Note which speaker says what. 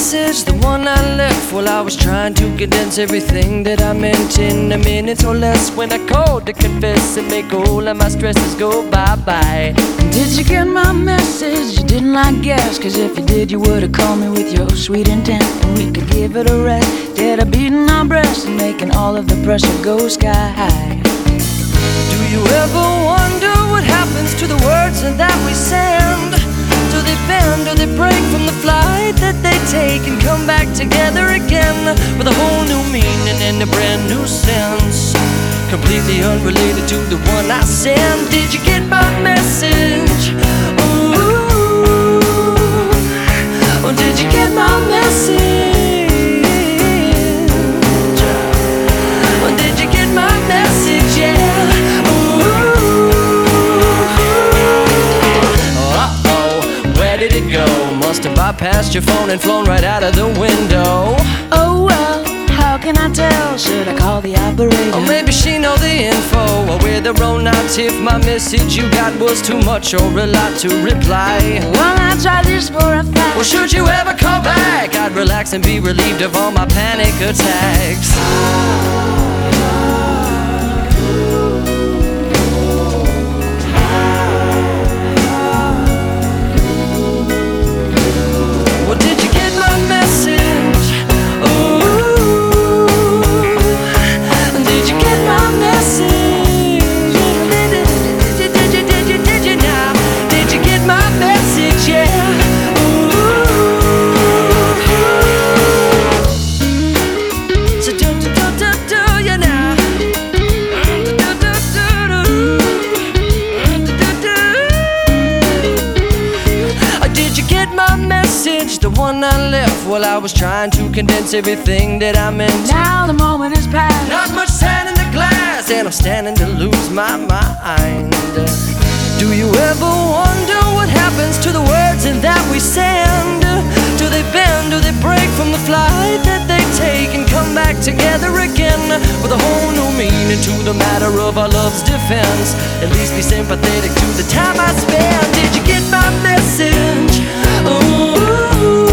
Speaker 1: message, the one I left while I was trying to condense everything that I meant in a minute or less. When I called to confess and make all of my stresses go bye-bye.
Speaker 2: Did you get my message? You didn't, I guess, 'cause if you did, you would've called me with your sweet intent, and we could give it a rest. Instead of beating our breasts and making all of the pressure go sky high.
Speaker 1: Do you ever wonder what happens to the words that we send? Do they bend or they break from the flight that they take and come back together again with a whole new meaning and a brand new sense, completely unrelated to the one I sent? Did you get my message? Ooh, oh, did you get my message? Oh, did you get my message? Yeah. Did it go? Must have bypassed your phone and flown right out of the window.
Speaker 2: Oh well, how can I tell? Should I call the operator?
Speaker 1: Or maybe she know the info, or we're the wrong nights if my message you got was too much or a lot to reply.
Speaker 2: Well, I tried this for a fact.
Speaker 1: Well, should you ever call back, I'd relax and be relieved of all my panic attacks. The one I left while I was trying to condense everything that I meant.
Speaker 2: Now the moment is past.
Speaker 1: Not much sand in the glass, and I'm standing to lose my mind. Do you ever wonder what happens to the words that we send? Do they bend, do they break from the flight that they take and come back together again with a whole new meaning to the matter of our love's defense? At least be sympathetic to the time I spent. Did you get my message? Ooh.